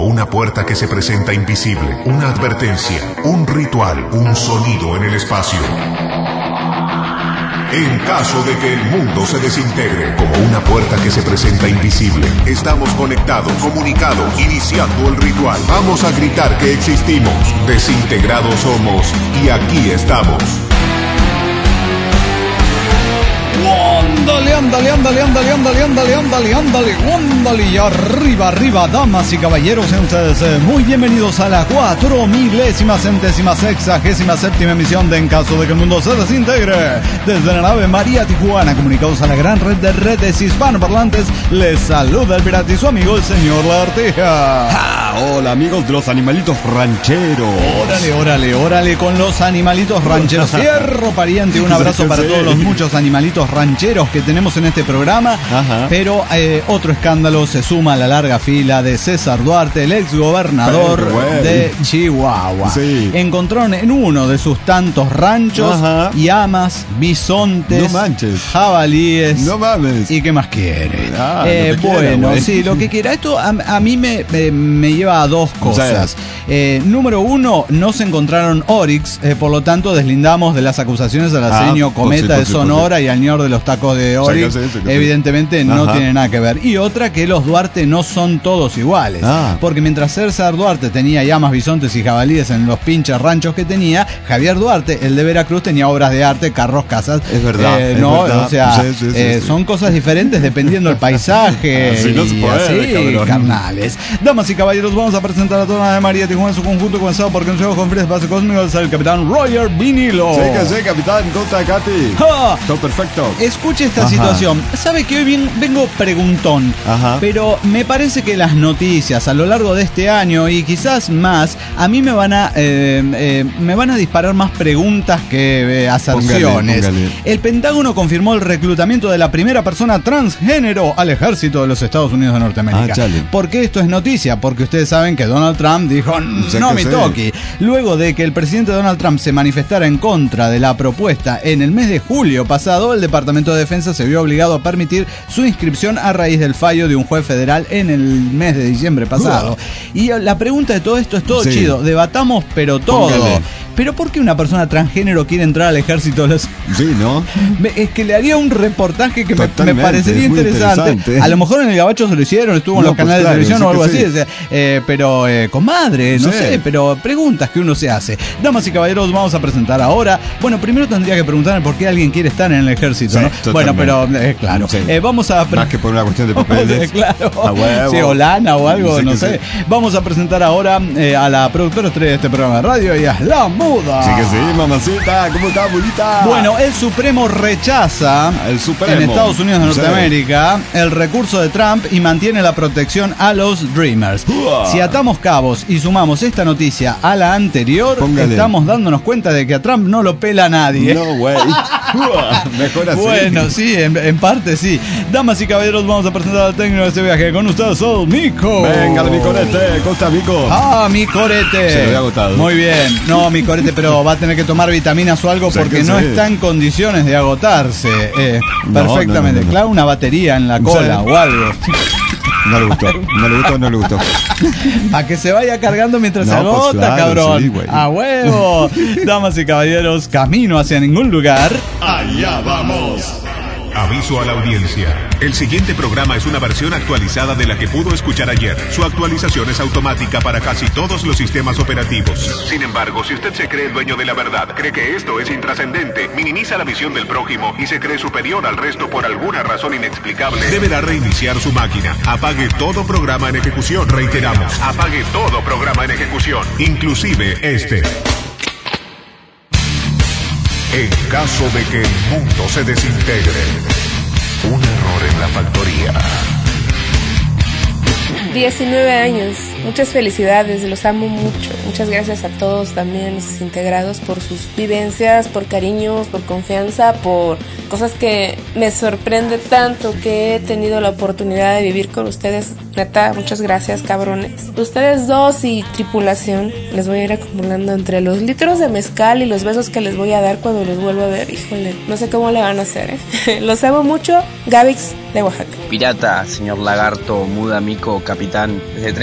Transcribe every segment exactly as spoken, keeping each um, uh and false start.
una puerta que se presenta invisible, una advertencia, un ritual, un sonido en el espacio. En caso de que el mundo se desintegre, como una puerta que se presenta invisible, estamos conectados, comunicados, iniciando el ritual. Vamos a gritar que existimos, desintegrados somos y aquí estamos. Ándale, ándale, ándale, ándale, ándale, ándale, ándale, ándale, ándale, y arriba, arriba, damas y caballeros, sean ustedes eh, muy bienvenidos a la cuatro milésima, centésima, sexagésima, séptima emisión de En Caso de que el Mundo se Desintegre. Desde la nave María Tijuana, comunicados a la gran red de redes hispanoparlantes, les saluda el pirata y su amigo, el señor Lagartija. Ah, hola, amigos de los animalitos rancheros. Órale, órale, órale con los animalitos rancheros. Fierro pariente, un abrazo para todos los muchos animalitos rancheros que tenemos en este programa. Ajá. Pero eh, otro escándalo se suma a la larga fila de César Duarte, el ex gobernador de Chihuahua. Sí. Encontraron en uno de sus tantos ranchos Ajá. llamas, bisontes, no manches. jabalíes. No mames. ¿Y qué más quiere? Ah, eh, lo que bueno, quiera, sí, lo que quiera. Esto a, a mí me, me, me lleva a dos cosas. Eh, número uno, no se encontraron Oryx, eh, por lo tanto deslindamos de las acusaciones al aseño ah, Cometa pues sí, pues de Sonora sí, pues sí. y al señor de los tacos de Oryx. Sí, sí, sí, sí. Evidentemente no Ajá. tiene nada que ver. Y otra, que los Duarte no son todos iguales. Ah. Porque mientras César Duarte tenía llamas, bisontes y jabalíes en los pinches ranchos que tenía, Javier Duarte, el de Veracruz, tenía obras de arte, carros, casas. Es verdad. Eh, es no, verdad. O sea, sí, sí, sí, eh, sí. son cosas diferentes dependiendo del paisaje. Así no se puede, así, carnales. Damas y caballeros, vamos a presentar a toda la María Tijuana en su conjunto, comenzado por Consejo con Frías Base Cósmico, es el capitán Roger Vinilo. Sí, que sí, capitán, ¿cómo está, Katy? ¡Ja! Todo perfecto. Escuche esta Ajá. situación. Sabe que hoy bien, vengo preguntón, Ajá. pero me parece que las noticias a lo largo de este año y quizás más, a mí me van a eh, eh, me van a disparar más preguntas que eh, aserciones. Póngale, póngale. El Pentágono confirmó el reclutamiento de la primera persona transgénero al ejército de los Estados Unidos de Norteamérica. Ah, ¿por qué esto es noticia? Porque ustedes saben que Donald Trump dijo no me toque. Luego de que el presidente Donald Trump se manifestara en contra de la propuesta en el mes de julio pasado, el Departamento de Defensa se vio obligado a permitir su inscripción a raíz del fallo de un juez federal en el mes de diciembre pasado. Uh. Y la pregunta de todo esto es todo sí. chido, debatamos pero todo. Póngale. Pero ¿por qué una persona transgénero quiere entrar al ejército? Los... Sí, ¿no? Es que le haría un reportaje que me, me parecería interesante. interesante. A lo mejor en el Gabacho se lo hicieron, estuvo en no, los pues canales claro, de televisión sí o algo así. Sí. O sea, eh, pero eh, comadre, no sí. sé, pero preguntas que uno se hace. Damas y caballeros, vamos a presentar ahora. Bueno, primero tendría que preguntarme por qué alguien quiere estar en el ejército, sí, ¿no? Totalmente. Bueno, pero eh, claro. Sí. Eh, vamos a Más que por una cuestión de papeles. Claro. A huevo. Sí, o lana o algo, sí, no sé. Sí. Vamos a presentar ahora eh, a la productora estrella de este programa de radio y a la muda. Sí que sí, mamacita, ¿cómo está, bonita? Bueno, el Supremo rechaza el Supremo. en Estados Unidos de Norteamérica sí. el recurso de Trump y mantiene la protección a los Dreamers. Uh. Si atamos cabos y sumamos esta noticia a la anterior, Póngale. estamos dándonos cuenta de que a Trump no lo pela nadie. No, güey. Mejor así. Bueno, sí, en, en parte sí. Damas y caballeros, vamos a presentar al técnico de este viaje. Con ustedes, soy Mico. Venga, mi corete. ¿Cómo está, Mico? Ah, mi corete. Se lo había agotado. Muy bien. No, mi corete, pero va a tener que tomar vitaminas o algo o sea porque no sí. está en condiciones de agotarse. Eh, no, perfectamente. No, no, no, Claro, una batería en la cola sí. o algo. No le gustó, no le gustó, no le gustó. A que se vaya cargando mientras no, se agota, pues claro, cabrón. Sí, a huevo. Damas y caballeros, camino hacia ningún lugar. Allá vamos. Aviso a la audiencia. El siguiente programa es una versión actualizada de la que pudo escuchar ayer. Su actualización es automática para casi todos los sistemas operativos. Sin embargo, si usted se cree el dueño de la verdad, cree que esto es intrascendente, minimiza la visión del prójimo y se cree superior al resto por alguna razón inexplicable, deberá reiniciar su máquina. Apague todo programa en ejecución. Reiteramos, apague todo programa en ejecución, inclusive este. En caso de que el mundo se desintegre, un error en la factoría. diecinueve años, muchas felicidades, los amo mucho. Muchas gracias a todos también los integrados por sus vivencias, por cariños, por confianza, por cosas que me sorprende tanto que he tenido la oportunidad de vivir con ustedes. Neta, muchas gracias, cabrones. Ustedes dos y tripulación, les voy a ir acumulando entre los litros de mezcal y los besos que les voy a dar cuando los vuelva a ver. Híjole, no sé cómo le van a hacer, ¿eh? Los amo mucho. Gavix de Oaxaca. Pirata, señor Lagarto, Muda, Mico, capitán. Desde Trenquelau que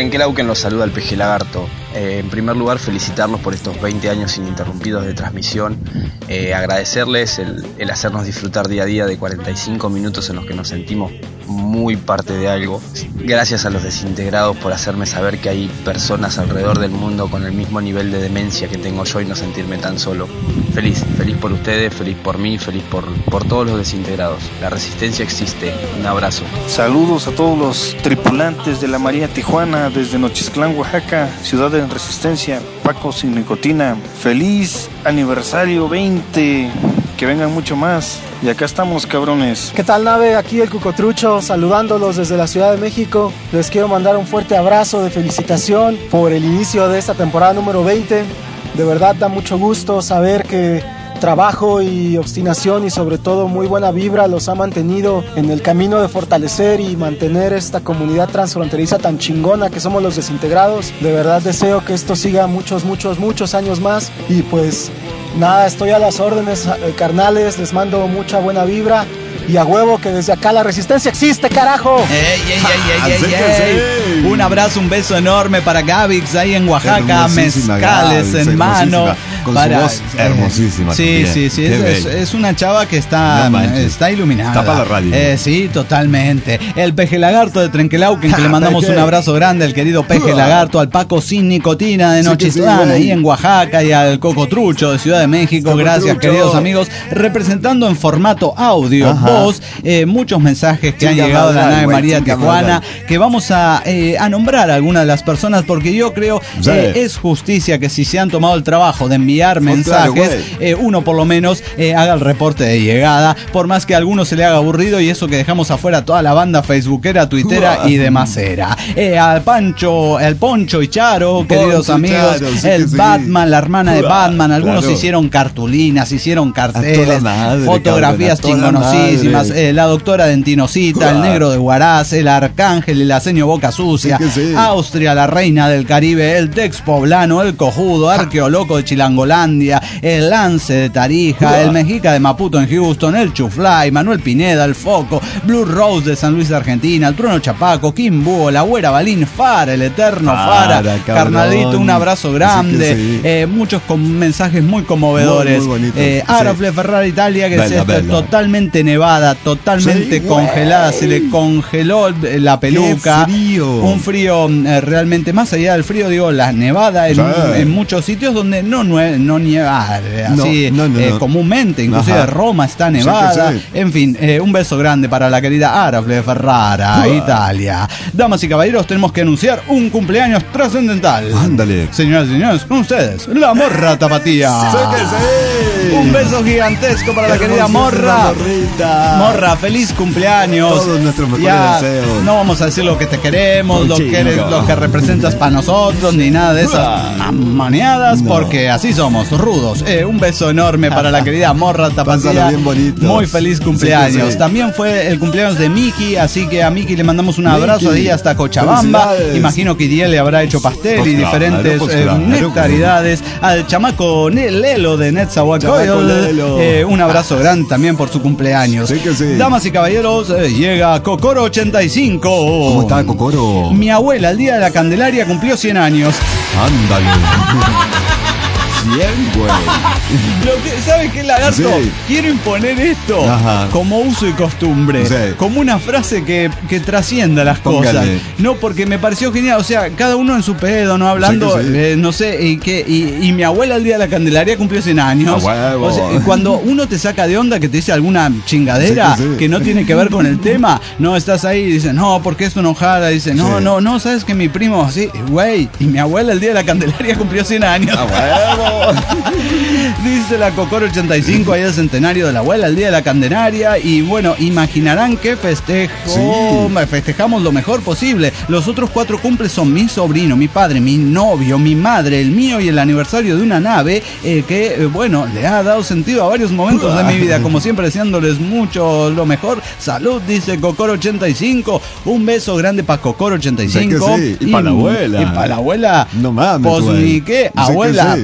Brian, los saluda el Peje Lagarto. Eh, en primer lugar, felicitarlos por estos veinte años ininterrumpidos de transmisión, eh, agradecerles el, el hacernos disfrutar día a día de cuarenta y cinco minutos en los que nos sentimos muy parte de algo. Gracias a los desintegrados por hacerme saber que hay personas alrededor del mundo con el mismo nivel de demencia que tengo yo y no sentirme tan solo. Feliz, feliz por ustedes, feliz por mí, feliz por, por todos los desintegrados. La resistencia existe. Un abrazo. Saludos a todos los tripulantes de la María Tijuana desde Nochistlán, Oaxaca, ciudad de Resistencia, Paco sin nicotina. Feliz aniversario veinte, que vengan mucho más. Y acá estamos, cabrones. ¿Qué tal, nave? Aquí el Cucotrucho, saludándolos desde la Ciudad de México. Les quiero mandar un fuerte abrazo de felicitación por el inicio de esta temporada número veinte. De verdad da mucho gusto saber que trabajo y obstinación y sobre todo muy buena vibra los ha mantenido en el camino de fortalecer y mantener esta comunidad transfronteriza tan chingona que somos los desintegrados. De verdad deseo que esto siga muchos, muchos, muchos años más y pues nada, estoy a las órdenes, carnales, les mando mucha buena vibra. Y a huevo que desde acá la resistencia existe, carajo. Ey, ey, ey, ey, ey, ey. Un abrazo, un beso enorme para Gavix ahí en Oaxaca, mezcales Gavix, en mano. Con para... su voz hermosísima. Sí, también. sí, sí. Es, es, es una chava que está, no está iluminada. Está para la radio. Eh, sí, totalmente. El Peje Lagarto de Trenquelauquen, que le mandamos un abrazo grande al querido Peje Lagarto, al Paco sin nicotina de Nochistlán, sí, ahí en Oaxaca, y al Cocotrucho de Ciudad de México. Coco Gracias, Trucho. Queridos amigos. Representando en formato audio. Ajá. Eh, muchos mensajes que chinga han llegado de la nave María Tijuana, que vamos a, eh, a nombrar a algunas de las personas, porque yo creo sí. eh, es justicia que si se han tomado el trabajo de enviar oh, mensajes, claro, eh, uno por lo menos eh, haga el reporte de llegada, por más que a alguno se le haga aburrido, y eso que dejamos afuera toda la banda facebookera, tuitera uh, y demás era. Eh, al Pancho, el Poncho y Charo, Poncho, queridos amigos, Charo, sí el Batman, sí. la hermana de Batman, algunos claro. hicieron cartulinas, hicieron carteles, madre, fotografías chingonosísimas. Eh, la doctora Dentinocita, el negro de Huaraz, el Arcángel, el Aseño Boca Sucia, sí sí. Austria, la reina del Caribe, el Tex Poblano, el Cojudo, Arqueoloco de Chilangolandia, el Lance de Tarija, Uah. el Mexica de Maputo en Houston, el Chuflay, Manuel Pineda, el Foco, Blue Rose de San Luis de Argentina, el Trueno Chapaco, Kim Búho, la Güera Balín, Fara, el eterno Fara, Fara carnalito, un abrazo grande, sí sí. Eh, muchos con mensajes muy conmovedores. Muy, muy eh, Arafle sí. Ferrari Italia, que bella, es bella. totalmente nevada, totalmente sí, congelada, wey. Se le congeló la peluca. Qué frío. Un frío eh, realmente, más allá del frío, digo, la nevada en, sí. en muchos sitios donde no, no, no nieva así no, no, no, eh, no. comúnmente, inclusive Ajá. Roma está nevada. Sí, sí. En fin, eh, un beso grande para la querida Arafle Ferrara, uh. Italia. Damas y caballeros, tenemos que anunciar un cumpleaños trascendental. Ándale. Señoras y señores, con ustedes, la Morra Tapatía. Sí que sí. Un beso gigantesco para la querida Morra. Morra, feliz cumpleaños. Todos nuestros mejores ya, deseos. No vamos a decir lo que te queremos, oh, lo que eres, lo que representas para nosotros, ni nada de esas mamoneadas, no. porque así somos, rudos. Eh, un beso enorme para la querida Morra Tapatía. Bien bonito. Muy feliz cumpleaños. Sí, sí. También fue el cumpleaños de Miki, así que a Miki le mandamos un abrazo de ahí hasta Cochabamba. Imagino que Idiel le habrá hecho pastel pues y claro, diferentes pues claro, eh, nectaridades. Al chamaco Lelo de Netzahualcoyotl, eh, un abrazo grande también por su cumpleaños. Sí que sí. Damas y caballeros, eh, llega Cocoro ochenta y cinco. ¿Cómo está Cocoro? Mi abuela el día de la Candelaria cumplió cien años. Ándale. Bien, güey. Lo que, ¿sabes qué, Lagarto? Sí. Quiero imponer esto Ajá. como uso y costumbre, sí. como una frase que, que trascienda las Póngale. cosas. No, porque me pareció genial. O sea, cada uno en su pedo, ¿no? Hablando, sí sí. Eh, no sé, y, que, y, y mi abuela el día de la Candelaria cumplió cien años. Ah, o sea, cuando uno te saca de onda, que te dice alguna chingadera sí que, sí. que no tiene que ver con el tema, no, estás ahí y dices, no, porque esto no jala. Dice, no, sí. no, no, ¿sabes que mi primo, así, güey, y mi abuela el día de la Candelaria cumplió cien años? Ah, dice la Cocoro ochenta y cinco, ahí el centenario de la abuela, el día de la Candelaria. Y bueno, imaginarán que festejo sí. festejamos lo mejor posible. Los otros cuatro cumples son mi sobrino, mi padre, mi novio, mi madre, el mío y el aniversario de una nave eh, que, eh, bueno, le ha dado sentido a varios momentos de mi vida. Como siempre, deseándoles mucho lo mejor. Salud, dice Cocoro ochenta y cinco. Un beso grande para Cocoro ochenta y cinco. Sí, y, y para la abuela. Y para la abuela. No mames. Pues ni qué, abuela, sí. porque mi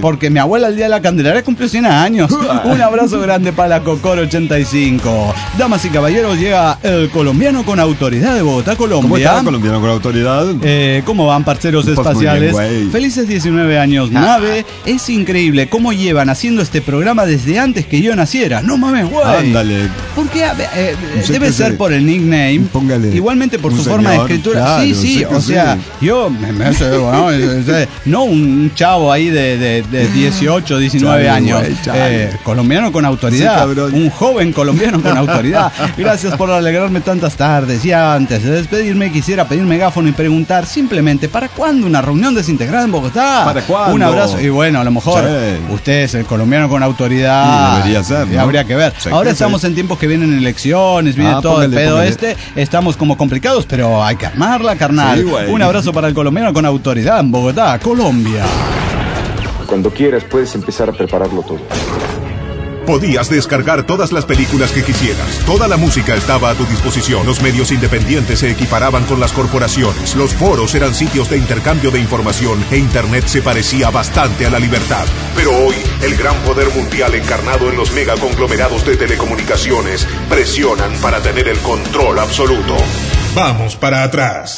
abuela el día de la Candelaria cumplió cien años. Un abrazo grande para la Cocoro ochenta y cinco. Damas y caballeros, llega el colombiano con autoridad de Bogotá, Colombia. ¿Cómo está el colombiano con autoridad? Eh, ¿Cómo van, parceros Pues espaciales? muy bien, Felices diecinueve años, Ah. Nave. Es increíble cómo llevan haciendo este programa desde antes que yo naciera. No mames, güey. Ándale. Porque eh, No sé debe qué ser sé. por el nickname. Póngale Igualmente por un su forma de señor, escritura. claro, sí, sí. sé que O sea, sí. yo me, me hace, bueno, es- es- no un chavo ahí de, de, de dieciocho, diecinueve Chale, años. güey, chale. Eh, colombiano con autoridad. Sí, cabrón. Un joven colombiano con autoridad. Gracias por alegrarme tantas tardes. Y antes de despedirme, quisiera pedir megáfono y preguntar simplemente: ¿para cuándo una reunión desintegrada en Bogotá? ¿Para cuándo? Un abrazo. Y bueno, a lo mejor Sí. usted es el colombiano con autoridad. Sí, debería ser, Y ¿no? habría que ver. Sí, Ahora sí, estamos sí. en tiempos que vienen elecciones, viene Ah, todo el póngale, pedo póngale. este. Estamos como complicados, pero hay que armarla, carnal. Sí, güey. Un abrazo para el colombiano con autoridad en Bogotá, Colombia. Cuando quieras puedes empezar a prepararlo todo. Podías descargar todas las películas que quisieras. Toda la música estaba a tu disposición. Los medios independientes se equiparaban con las corporaciones. Los foros eran sitios de intercambio de información e Internet se parecía bastante a la libertad. Pero hoy, el gran poder mundial encarnado en los megaconglomerados de telecomunicaciones presionan para tener el control absoluto. Vamos para atrás.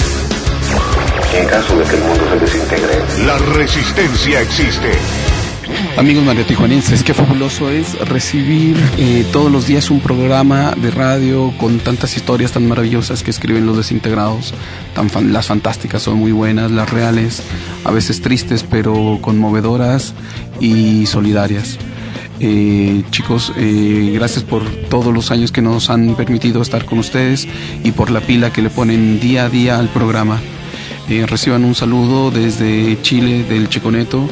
En caso de que el mundo se desintegre, La resistencia existe. Amigos mariatijuanenses, qué fabuloso es recibir eh, todos los días un programa de radio con tantas historias tan maravillosas que escriben los desintegrados. Tan fan- las fantásticas son muy buenas, las reales, a veces tristes, pero conmovedoras y solidarias. Eh, chicos, eh, gracias por todos los años que nos han permitido estar con ustedes y por la pila que le ponen día a día al programa. Eh, reciban un saludo desde Chile, del Chiconeto.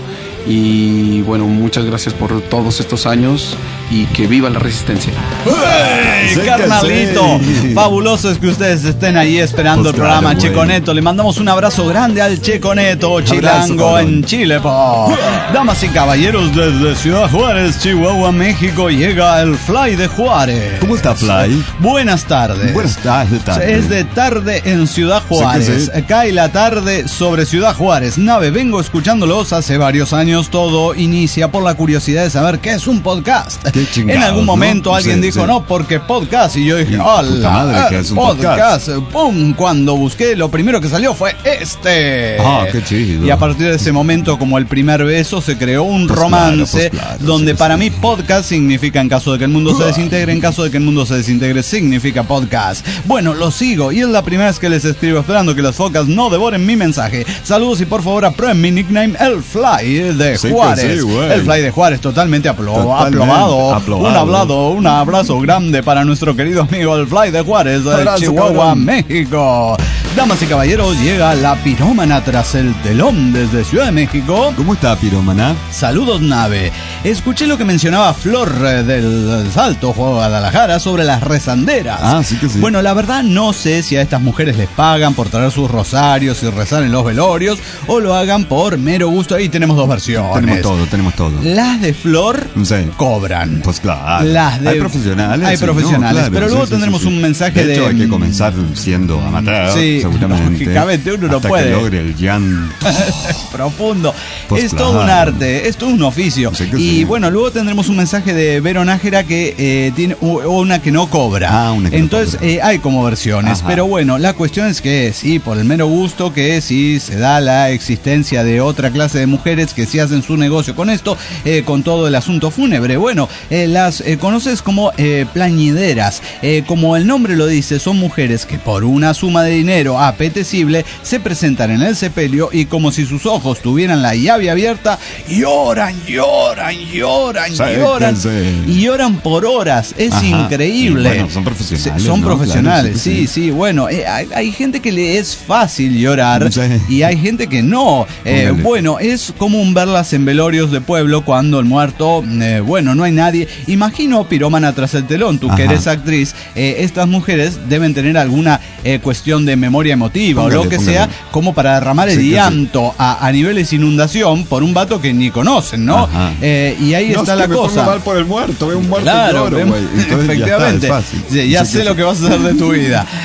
Y bueno, muchas gracias por todos estos años y que viva la resistencia. ¡Ey, Sí que carnalito! sí. Fabuloso es que ustedes estén ahí esperando Pues el programa claro, güey. Checo Neto. Le mandamos un abrazo grande al Checo Neto, Abrazo, chilango cabrón. en Chile, po. Damas y caballeros, desde Ciudad Juárez, Chihuahua, México, llega el Fly de Juárez. ¿Cómo está, Fly? Buenas tardes. Buenas tardes, tarde. Es de tarde en Ciudad Juárez. Sí que sí. Cae la tarde sobre Ciudad Juárez. Nave, vengo escuchándolos hace varios años. Todo inicia por la curiosidad de saber qué es un podcast. Qué chingados, En algún ¿no? momento alguien Sí, dijo, sí. no, porque podcast. Y yo dije, Y hola, puta madre, ¿qué es un podcast? Pum, cuando busqué, lo primero que salió fue este. Ah, qué chido. Y a partir de ese momento, como el primer beso, se creó un Pues romance claro, pues claro, donde sí, para sí. mí podcast significa en caso de que el mundo se desintegre, en caso de que el mundo se desintegre significa podcast. Bueno, lo sigo y es la primera vez que les escribo esperando que las focas no devoren mi mensaje. Saludos y por favor aprueben mi nickname, el Fly de Sí que Juárez. sí, güey. El Fly de Juárez totalmente aplo- Totalmente aplomado. aprobado. Un hablado, un abrazo grande para nuestro querido amigo el Fly de Juárez de Abrazo, Chihuahua, cabrón. México. Damas y caballeros, llega la pirómana tras el telón desde Ciudad de México. ¿Cómo está, pirómana? Saludos, Nave. Escuché lo que mencionaba Flor eh, del Salto, Guadalajara, sobre las rezanderas. Ah, sí que sí. Bueno, la verdad no sé si a estas mujeres les pagan por traer sus rosarios y rezar en los velorios o lo hagan por mero gusto. Ahí tenemos dos versiones. Tenemos todo, tenemos todo. Las de Flor Sí. cobran. Pues claro. Las de- Hay profesionales. hay sí, profesionales, claro, pero luego sí, sí, tendremos sí, sí. un mensaje de hecho, de- hay que comenzar siendo amateur, Sí, seguramente. lógicamente uno no hasta puede. que logre el llanto. Profundo. Pues es claro. todo un arte, es todo un oficio. Sí que Y sí. bueno, luego tendremos un mensaje de Vero Nájera que eh, tiene u- una que no cobra. Ah, una que no Entonces cobra. eh, hay como versiones. Ajá. Pero bueno, la cuestión es que sí, por el mero gusto que sí se da la existencia de otra clase de mujeres que sí hacen su negocio con esto, eh, con todo el asunto fúnebre. Bueno, eh, las eh, conoces como eh, plañideras. Eh, como el nombre lo dice, son mujeres que por una suma de dinero apetecible se presentan en el sepelio y como si sus ojos tuvieran la llave abierta, lloran, lloran, lloran, Sí, lloran que sí. y lloran por horas. Es Ajá. increíble. Y bueno, son profesionales, Se- Son ¿no? profesionales, Claro, sí sí, que sí, sí. Bueno, eh, hay, hay gente que le es fácil llorar Sí. y hay gente que no. Eh, Póngale. bueno, es común verlas en velorios de pueblo cuando el muerto, eh, bueno, no hay nadie. Imagino, pirómana tras el telón, tú que Ajá. eres actriz, eh, estas mujeres deben tener alguna eh, cuestión de memoria emotiva Póngale, o lo que póngale. sea, como para derramar el Sí, que sí. llanto a, a niveles inundación por un vato que ni conocen, ¿no? Ajá. Eh, y ahí No, está es la que me pongo cosa. mal por el muerto, veo un muerto Claro, lloro, vem- güey. Entonces ya está, efectivamente. es fácil. Sí, ya Sí sé que lo sí. que vas a hacer de tu vida.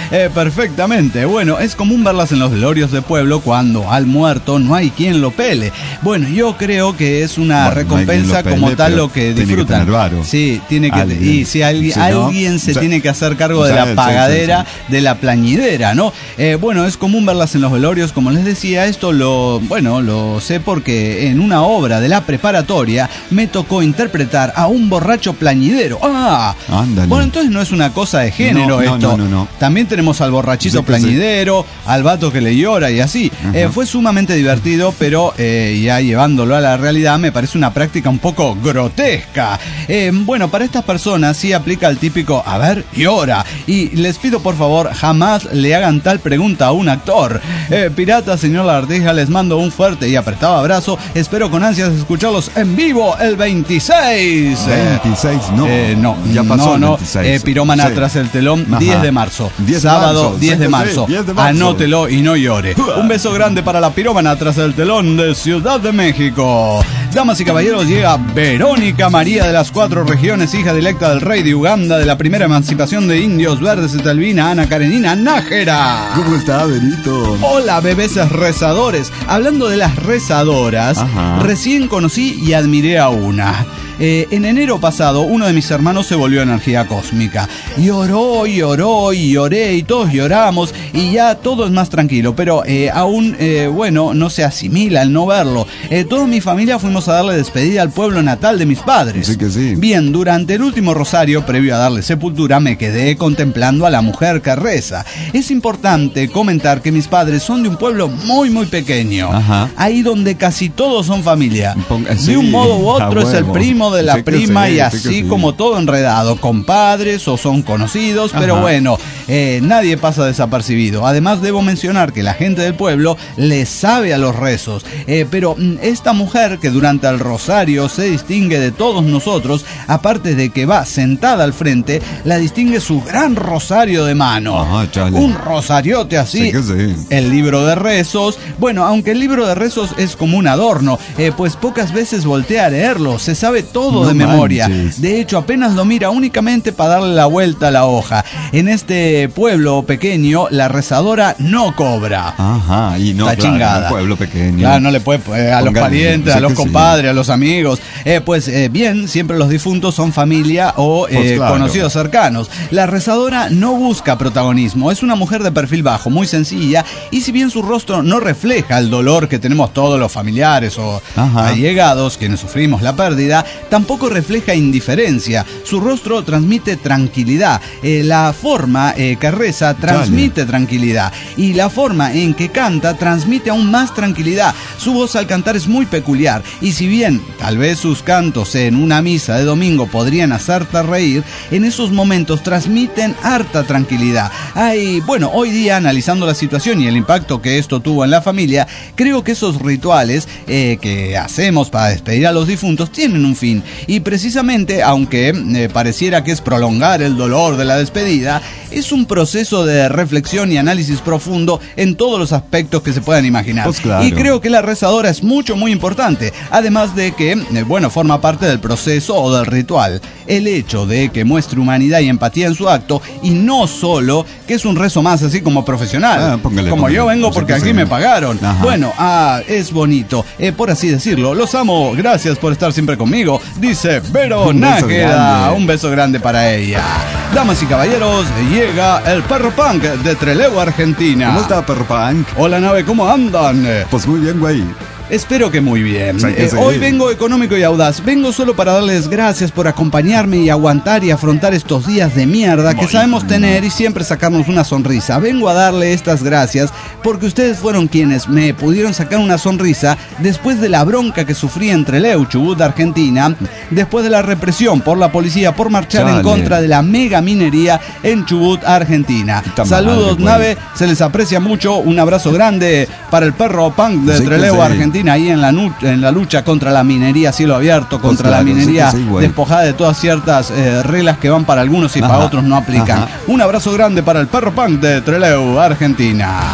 Eh, perfectamente. Bueno, es común verlas en los velorios de pueblo cuando al muerto no hay quien lo pele. Bueno, yo creo que es una bueno, recompensa no pele, como tal lo que disfrutan. Que sí, tiene que alguien. Y si alguien, si no, alguien se o sea, tiene que hacer cargo o sea, de la pagadera, sí, sí, sí. de la plañidera, ¿no? Eh, bueno, es común verlas en los velorios, como les decía. Esto lo, bueno, lo sé porque en una obra de la preparatoria me tocó interpretar a un borracho plañidero. Ah, ándale. Bueno, entonces no es una cosa de género no, esto. No, no, no, no. También tenemos al borrachito sí, plañidero, sí. al vato que le llora y así. Eh, fue sumamente divertido, pero eh, ya llevándolo a la realidad me parece una práctica un poco grotesca. Eh, bueno, para estas personas sí aplica el típico, a ver, llora. Y les pido por favor, jamás le hagan tal pregunta a un actor. Eh, pirata, señor Lagartija, les mando un fuerte y apretado abrazo. Espero con ansias escucharlos en vivo el veintiséis. veintiséis, no. Eh, no, ya pasó no, no. el veintiséis. Eh, Pirómana sí. tras el telón, Ajá. diez de marzo. diez Sábado, marzo. diez de marzo. diez de marzo. Anótelo y no llore. Un beso grande para la Pirómana tras el telón de Ciudad de México. Damas y caballeros, llega Verónica María de las Cuatro Regiones, hija directa del rey de Uganda, de la primera emancipación de indios verdes de Talvina, Ana Karenina Nájera. ¿Cómo está, Benito? Hola, bebés rezadores. Hablando de las rezadoras, Ajá. recién conocí y admiré a una. Eh, en enero pasado, uno de mis hermanos se volvió energía cósmica. Lloró, lloró y lloré y todos lloramos y ya todo es más tranquilo, pero eh, aún, eh, bueno, no se asimila el no verlo. Eh, toda mi familia fuimos a darle despedida al pueblo natal de mis padres. Sí que sí. Bien, durante el último rosario, previo a darle sepultura, me quedé contemplando a la mujer que reza. Es importante comentar que mis padres son de un pueblo muy, muy pequeño. Ajá. Ahí donde casi todos son familia. Ponga, sí, de un modo u otro es el primo de la sí prima sí, y así sí. como todo enredado, compadres o son conocidos, Ajá. pero bueno, eh, nadie pasa desapercibido. Además debo mencionar que la gente del pueblo le sabe a los rezos, eh, pero esta mujer que durante el rosario se distingue de todos nosotros, aparte de que va sentada al frente, la distingue su gran rosario de mano. Ajá, un rosariote así, sí sí. el libro de rezos, bueno, aunque el libro de rezos es como un adorno, eh, pues pocas veces voltea a leerlo, se sabe todo no de memoria. Manches. De hecho, apenas lo mira únicamente para darle la vuelta a la hoja. En este pueblo pequeño, la rezadora no cobra. Ajá, y no, Está claro, chingada. Un pueblo pequeño. Claro, no le puede eh, a Pongan, los parientes, a los compadres, sí. a los amigos. Eh, pues eh, bien, siempre los difuntos son familia o eh, pues claro. conocidos cercanos. La rezadora no busca protagonismo. Es una mujer de perfil bajo, muy sencilla, y si bien su rostro no refleja el dolor que tenemos todos los familiares o Ajá. allegados, quienes sufrimos la pérdida, tampoco refleja indiferencia. Su rostro transmite tranquilidad. Eh, la forma eh, que reza transmite Dale. tranquilidad. Y la forma en que canta transmite aún más tranquilidad. Su voz al cantar es muy peculiar. Y si bien tal vez sus cantos en una misa de domingo podrían hacerte reír, en esos momentos transmiten harta tranquilidad. Ay, bueno, hoy día analizando la situación y el impacto que esto tuvo en la familia, creo que esos rituales eh, que hacemos para despedir a los difuntos tienen un fin. Y precisamente, aunque eh, pareciera que es prolongar el dolor de la despedida, es un proceso de reflexión y análisis profundo en todos los aspectos que se puedan imaginar. Pues claro. Y creo que la rezadora es mucho, muy importante. Además de que, eh, bueno, forma parte del proceso o del ritual. El hecho de que muestre humanidad y empatía en su acto, y no solo que es un rezo más así como profesional. Ah, póngale, como póngale. Yo vengo porque aquí me pagaron. Ajá. Bueno, ah, es bonito, eh, por así decirlo. Los amo, gracias por estar siempre conmigo. Dice Vero Nájera. Un beso grande para ella. Damas y caballeros, llega el Perro Punk de Trelew, Argentina. ¿Cómo está, Perro Punk? Hola, nave, ¿cómo andan? Pues muy bien, güey. Espero que muy bien. Sí, que eh, sí. Hoy vengo económico y audaz. Vengo solo para darles gracias por acompañarme y aguantar y afrontar estos días de mierda que sabemos tener y siempre sacarnos una sonrisa. Vengo a darle estas gracias porque ustedes fueron quienes me pudieron sacar una sonrisa después de la bronca que sufrí en Trelew, Chubut, Argentina, después de la represión por la policía por marchar Chale. en contra de la mega minería en Chubut, Argentina. Saludos, madre, nave, se les aprecia mucho. Un abrazo grande para el Perro Punk de sí, Trelew, sí. Argentina. Ahí en la, en la lucha contra la minería a cielo abierto, contra pues claro, la minería sí sí, despojada de todas ciertas eh, reglas que van para algunos y ajá, para otros no aplican. Ajá. Un abrazo grande para el Perro Punk de Trelew, Argentina.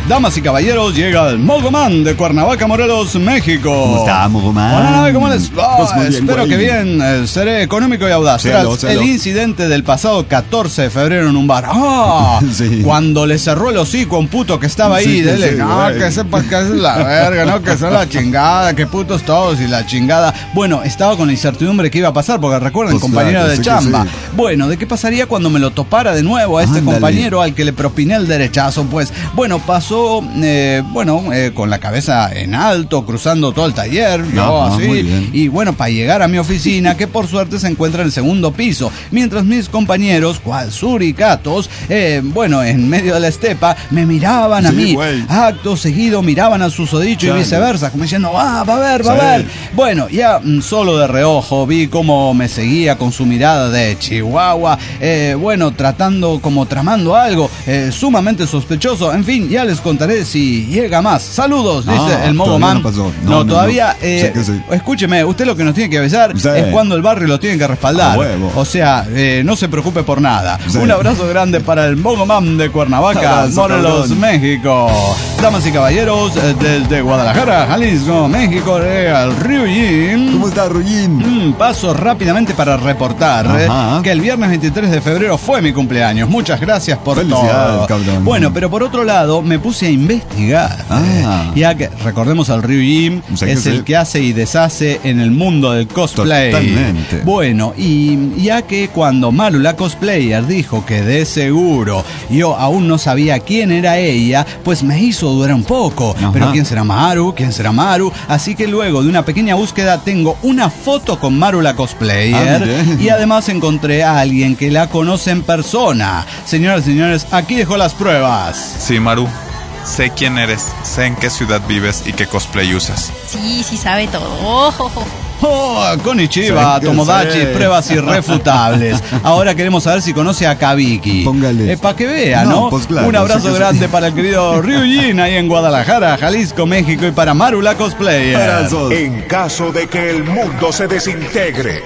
damas y caballeros, llega el Mogoman de Cuernavaca, Morelos, México. ¿Cómo está, Mogoman? Hola, ¿cómo les va? Pues muy bien, Espero güey. que bien. Eh, seré económico y audaz. Celo, Tras celo. el incidente del pasado catorce de febrero en un bar. ¡Ah! Sí. Cuando le cerró el hocico a un puto que estaba ahí. Sí, que dele, sí, no, güey. que sepa que es la verga, no, que son la chingada, que putos todos y la chingada. Bueno, estaba con la incertidumbre que iba a pasar, porque recuerden, Pues compañero claro, de sí que chamba. sí. Bueno, ¿de qué pasaría cuando me lo topara de nuevo a este Ándale. compañero al que le propiné el derechazo? Pues, bueno, pasó, eh, bueno, eh, con la cabeza en alto, cruzando todo el taller, yo Ajá, así, muy bien. y bueno, para llegar a mi oficina, que por suerte se encuentra en el segundo piso, mientras mis compañeros, cual suricatos, eh, bueno, en medio de la estepa, me miraban a Sí, mí, güey. acto seguido miraban a susodicho Claro. y viceversa, como diciendo, ah, va a ver, va a Sí. ver. Bueno, ya mm, solo de reojo vi cómo me seguía con su mirada de chihuahua, eh, bueno, tratando como tramando algo eh, sumamente sospechoso. En fin, ya les contaré si llega más. Saludos, dice Ah, el Mogo todavía Man. no pasó. No, No, no, todavía. no. eh, Sé que sí. Escúcheme, usted lo que nos tiene que avisar Sí. es cuando el barrio lo tiene que respaldar. A huevo. O sea, eh, no se preocupe por nada. Sí. Un abrazo grande para el Mogo Man de Cuernavaca, Abrazo, Morelos, cabrón. México. Damas y caballeros, eh, desde Guadalajara, Jalisco, México, eh, al Ryujin. ¿Cómo está, Ruyin? Mm, paso rápidamente para reportar eh, Ajá. que el viernes veintitrés de febrero fue mi cumpleaños. Muchas gracias por Felicidades, todo. cabrón. Bueno, pero por otro lado me puse a investigar. Ah. eh, ya que recordemos al Ryujin, Sé que es sí. el que hace y deshace en el mundo del cosplay. Totalmente. Bueno, y ya que cuando Maru la cosplayer dijo que de seguro yo aún no sabía quién era ella, pues me hizo dudar un poco. Ajá. Pero ¿quién será Maru? ¿Quién será Maru? Así que luego de una pequeña búsqueda tengo una foto con Maru la cosplayer Ah, bien. y además encontré a alguien que la conoce en persona. Señoras y señores, aquí dejo las pruebas. Sí, Maru, sé quién eres, sé en qué ciudad vives y qué cosplay usas. Sí, sí sabe todo. Oh, oh, oh. Oh, Konnichiwa, Sí, que Tomodachi, sí. pruebas irrefutables. Ahora queremos saber si conoce a Kabiki. Póngale. Eh, para que vea, ¿no? No, pues claro, Un abrazo sí que sí. grande para el querido Ryujin ahí en Guadalajara, Jalisco, México, y para Maru la cosplayer. Abrazos. En caso de que el mundo se desintegre.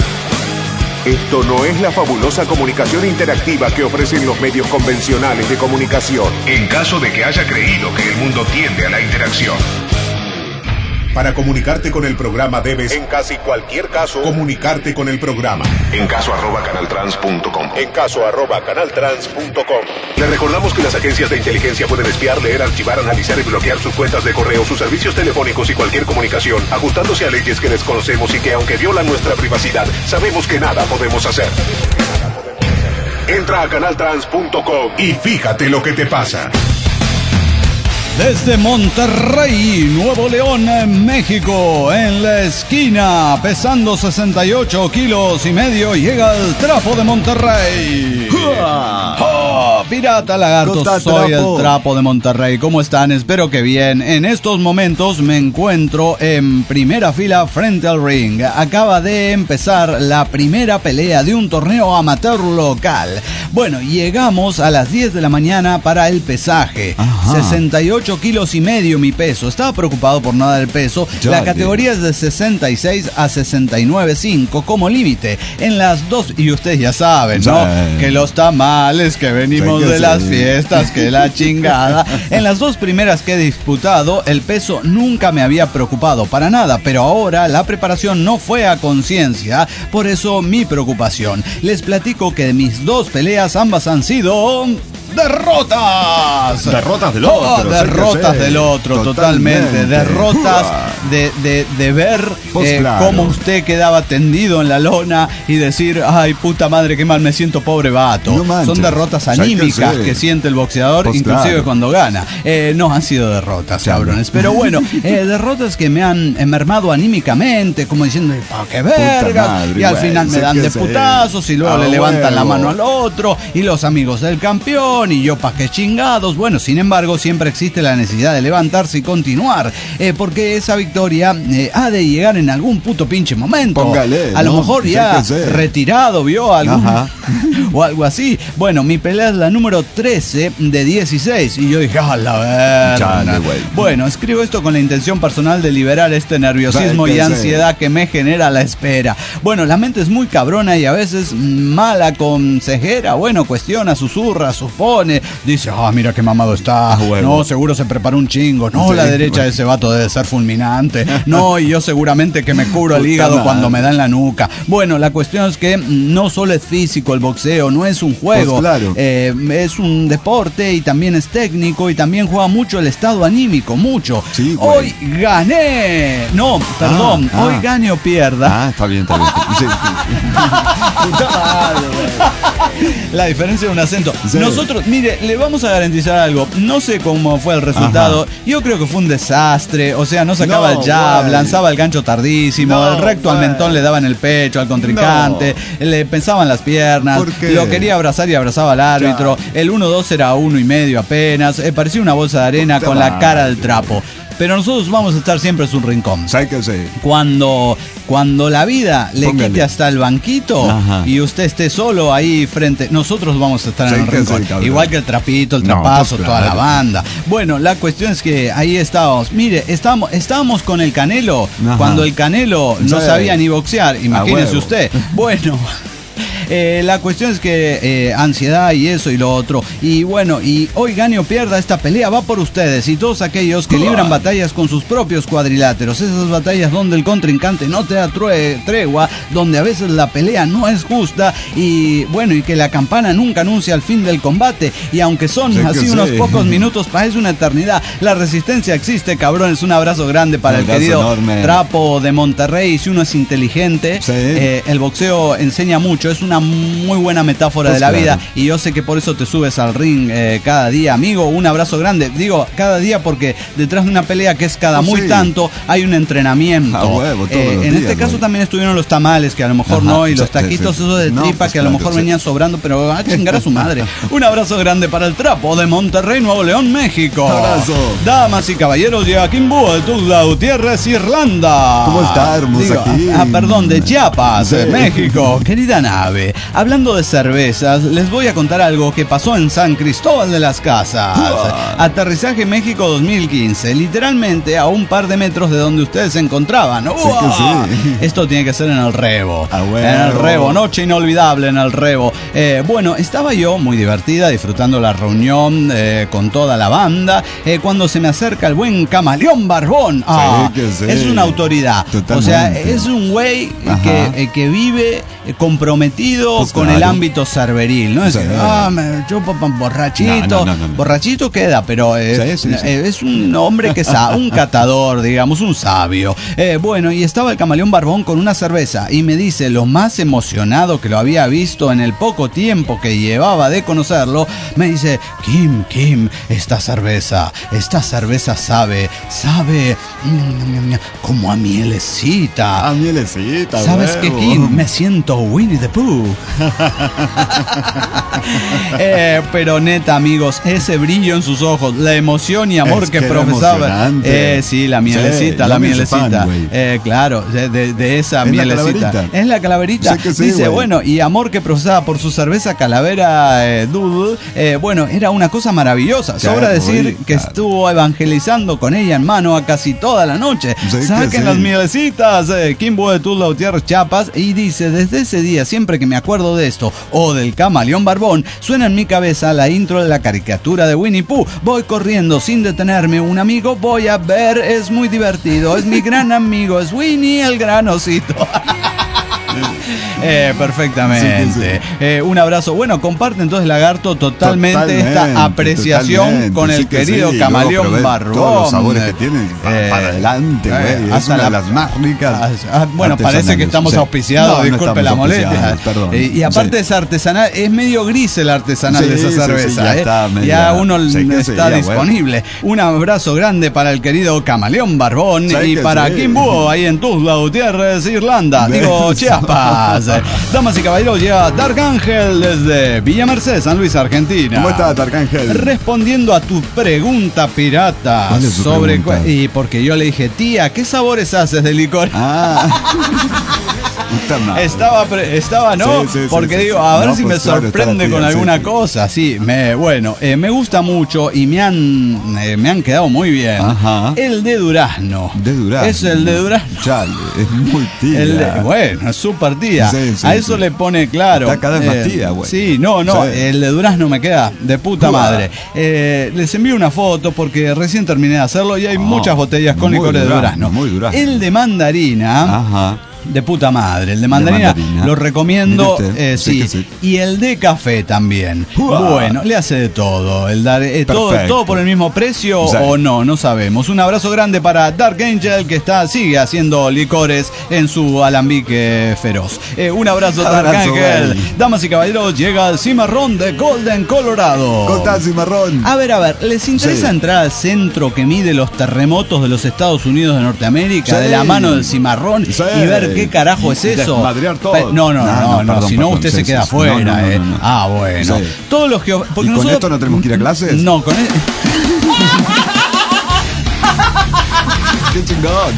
Esto no es la fabulosa comunicación interactiva que ofrecen los medios convencionales de comunicación. En caso de que haya creído que el mundo tiende a la interacción. Para comunicarte con el programa debes, en casi cualquier caso, comunicarte con el programa. En caso arroba canaltrans punto com. En caso arroba canaltrans punto com. Le recordamos que las agencias de inteligencia pueden espiar, leer, archivar, analizar y bloquear sus cuentas de correo, sus servicios telefónicos y cualquier comunicación, ajustándose a leyes que desconocemos y que, aunque violan nuestra privacidad, sabemos que nada podemos hacer. Entra a canaltrans punto com y fíjate lo que te pasa. Desde Monterrey, Nuevo León, en México, en la esquina, pesando sesenta y ocho kilos y medio, llega el Trapo de Monterrey. ¡Oh! Pirata Lagarto, Costa soy Trapo. el Trapo de Monterrey. ¿Cómo están? Espero que bien. En estos momentos me encuentro en primera fila frente al ring. Acaba de empezar la primera pelea de un torneo amateur local. Bueno, llegamos a las diez de la mañana para el pesaje. Ajá. sesenta y ocho kilos y medio mi peso. Estaba preocupado por nada del peso. Ya, La categoría es de sesenta y seis a sesenta y nueve punto cinco como límite. En las dos, y ustedes ya saben, ¿no? Sí. Que los tamales, que venimos Sí, que de sí. las fiestas, que la chingada. En las dos primeras que he disputado, el peso nunca me había preocupado para nada, pero ahora la preparación no fue a conciencia, por eso mi preocupación. Les platico que de mis dos peleas, ambas han sido derrotas. Derrotas del Oh, otro, sé que derrotas sé. del otro, totalmente. Totalmente. Derrotas de, de, de ver Pues eh, claro. cómo usted quedaba tendido en la lona y decir, ay, puta madre, qué mal me siento, pobre vato. No manches. Son derrotas Sé que anímicas que, sí. siente el boxeador, Pues inclusive claro. cuando gana. Eh, no han sido derrotas, Claro. cabrones. Pero bueno, eh, derrotas que me han eh, mermado anímicamente, como diciendo, ¿para qué vergas? madre, Y al güey, final me sé dan que de sí. putazos y luego A le levantan la huevo. mano al otro y los amigos del campeón y yo pa' qué chingados. Bueno, sin embargo, siempre existe la necesidad de levantarse y continuar, eh, porque esa victoria victoria eh, ha de llegar en algún puto pinche momento. Póngale, a lo no, mejor pues ya hay que ser. retirado, vio algún Ajá. o algo así. Bueno, mi pelea es la número trece de dieciséis y yo dije, a la verga. Chale, güey. Bueno, escribo esto con la intención personal de liberar este nerviosismo Hay que y ser. ansiedad que me genera la espera. Bueno, la mente es muy cabrona y a veces mala consejera. Bueno, cuestiona, susurra, supone, dice, ah, mira qué mamado está. Ah, huevo. No, seguro se preparó un chingo. No, Sí, la derecha bueno. de ese vato debe ser fulminante. No, y yo seguramente que me cubro el Puta hígado madre. cuando me da en la nuca. Bueno, la cuestión es que no solo es físico el boxeo, no es un juego. Pues claro. Eh, es un deporte y también es técnico y también juega mucho el estado anímico, mucho. Sí, güey. Hoy gané. No, perdón, Ah, hoy ah. gane o pierda. Ah, está bien, está bien. Sí, La diferencia de un acento. Sí. Nosotros, mire, le vamos a garantizar algo. No sé cómo fue el resultado. Ajá. Yo creo que fue un desastre. O sea, no sacaba No, el jab, güey. lanzaba el gancho tardísimo, No, el recto al güey. mentón le daba en el pecho al contrincante, le pensaban las piernas, ¿Por qué? lo quería abrazar y abrazaba al árbitro. El uno dos era uno y medio apenas. Eh, parecía una bolsa de arena Puta con la madre. cara del trapo. Pero nosotros vamos a estar siempre en su rincón. ¿sabes qué sé? Cuando, cuando la vida le Póngale. quite hasta el banquito Ajá. y usted esté solo ahí frente, nosotros vamos a estar Sí, en el que rincón. sí, cabrón. Igual que el trapito, el No, trapazo, pues, toda la claro. banda. Bueno, la cuestión es que ahí estábamos. Mire, estábamos, estábamos con el Canelo Ajá. cuando el Canelo no Sí. sabía ni boxear. Imagínese huevo. usted. Bueno. Eh, la cuestión es que eh, ansiedad y eso y lo otro. Y bueno, y hoy gane o pierda, esta pelea va por ustedes y todos aquellos que libran batallas con sus propios cuadriláteros. Esas batallas donde el contrincante no te da true- tregua, donde a veces la pelea no es justa y bueno, y que la campana nunca anuncia el fin del combate. Y aunque son Sí que así sí. unos pocos minutos, parece una eternidad. La resistencia existe, cabrones. Un abrazo grande para Un el abrazo querido enorme. Trapo de Monterrey. Si uno es inteligente, Sí. eh, el boxeo enseña mucho. Es una muy buena metáfora Pues de la claro. vida y yo sé que por eso te subes al ring eh, cada día, amigo. Un abrazo grande, digo cada día porque detrás de una pelea que es cada Pues muy sí. tanto hay un entrenamiento. A huevo, todos Eh, los en días, este caso güey. también estuvieron los tamales que a lo mejor Ajá, no y los sí, taquitos sí, sí. esos de No, tripa pues que a lo claro, mejor sí. venían sobrando, pero a chingar a su madre. Un abrazo grande para el Trapo de Monterrey, Nuevo León, México. Abrazo. Damas y caballeros, Joaquín Búho de Tuzla Gutiérrez, Irlanda. ¿Cómo está, hermosa aquí? Ah, perdón, de Chiapas, Sí. México. Querida nave, hablando de cervezas, les voy a contar algo que pasó en San Cristóbal de las Casas. Aterrizaje México dos mil quince, literalmente a un par de metros de donde ustedes se encontraban. Sí que sí. Esto tiene que ser en el Rebo. A huevo. En el Rebo, noche inolvidable en el Rebo. Eh, bueno, estaba yo muy divertida, disfrutando la reunión eh, con toda la banda, eh, cuando se me acerca el buen Camaleón Barbón. Ah, que sí. es una autoridad. O sea, Totalmente. es un güey Ajá. que, eh, que vive eh, comprometido Pues con claro. el ámbito cerveril. No es Sí. que, ah, me chupo pan borrachito. No, no, no, no, no. Borrachito queda, pero eh, Sí, sí, sí. eh, es un hombre que sabe, un catador, digamos, un sabio. Eh, bueno, y estaba el Camaleón Barbón con una cerveza y me dice, lo más emocionado que lo había visto en el poco tiempo que llevaba de conocerlo, me dice, Kim, Kim, esta cerveza, esta cerveza sabe, sabe mm, como a mielecita. A mielecita, ¿Sabes qué, huevo. Kim? Me siento Winnie the Pooh. Eh, pero neta, amigos, ese brillo en sus ojos, la emoción y amor Es que, que era profesaba. emocionante. Eh, sí, la mielecita, Sí, la yo me hice mielecita. fan, güey. eh, claro, de, de- de esa Es la mielecita. calaverita. Es la calaverita. Sí que sí, Dice, güey. bueno, y amor que profesaba por su cerveza calavera eh, Doodle, eh, bueno, era una cosa maravillosa. Qué Sobra decir rica. que estuvo evangelizando con ella en mano a casi toda la noche. Sí que Saquen sí. las mielecitas, eh, Kimbo de Tuzla Gutiérrez, Chiapas, y dice, desde ese día, siempre que me acuerdo de esto, o del Camaleón Barbón, suena en mi cabeza la intro de la caricatura de Winnie Pooh. Voy corriendo sin detenerme, un amigo voy a ver, es muy divertido, es mi gran amigo, es Winnie el gran osito. Eh, perfectamente. Sí, sí. Eh, un abrazo. Bueno, comparte entonces, Lagarto, totalmente, Totalmente, esta apreciación totalmente, con el sí que querido sí, Camaleón luego probé Barbón. todos los sabores que tiene, pa- Eh, para adelante, güey. eh, es hasta una la- de las más ricas. Ah, ah, bueno, parece que artesanales, estamos sí. auspiciados, No, no disculpe estamos la molestia. auspiciados, perdón. Eh, y aparte Sí. es artesanal, es medio gris el artesanal Sí, de esa sí, sí, cerveza. ya eh. está media- Ya uno sí que sí, está ya, disponible. Un abrazo grande para el querido Camaleón Barbón Sí y que para sí. Kim Búho ahí en Tuzla Gutiérrez, Irlanda. Digo, Eso. Chiapas. eh. Damas y caballeros, llega Dark Ángel desde Villa Merced, San Luis, Argentina. ¿Cómo estás, Dark Ángel? Respondiendo a tu pregunta pirata. ¿Cuál es tu sobre pregunta? cu- Y porque yo le dije, tía, ¿qué sabores haces de licor? Ah. Estaba, pre- estaba, ¿no? Sí, sí, sí, Porque sí, digo, sí. a ver No, si pues me claro, sorprende está la con tía, alguna sí, sí. cosa. Sí, me, bueno, eh, me gusta mucho y me han, eh, me han quedado muy bien. Ajá. El de durazno. De durazno. Es el de durazno. Chale, es muy tía. El de- bueno, es súper tía. Sí, sí, a eso sí. le pone claro. Está cada vez más tía, güey. Sí, no, no, Sí. el de durazno me queda de puta Uah. madre. Eh, les envío una foto porque recién terminé de hacerlo y hay Oh, muchas botellas con muy licores de durazno, durazno. muy durazno. El de mandarina. Ajá. De puta madre, el de mandarina, mandarina. lo recomiendo, Mire usted, eh, sí sí, que sí. y el de café también. Uah. Bueno, le hace de todo, el dar, eh, todo, Perfecto. todo por el mismo precio Sí. o no, no sabemos. Un abrazo grande para Dark Angel que está sigue haciendo licores en su alambique feroz. Eh, un abrazo, Dark Abrazo, Angel. güey. Damas y caballeros, llega el cimarrón de Golden, Colorado. ¿Cómo estás, cimarrón? A ver, a ver, ¿les interesa Sí. entrar al centro que mide los terremotos de los Estados Unidos de Norteamérica Sí. de la mano del cimarrón Sí. y ver qué carajo es eso? Desmadrear todo. Pe- No, no, no, No, no, no, no, perdón, si no perdón, usted sí, se queda sí, sí. afuera, No, no, no, eh. no, no. Ah, bueno. Sí. Todos los que ¿Y con nosotros- esto no tenemos que ir a clases? No, con e- ¡Qué chingón!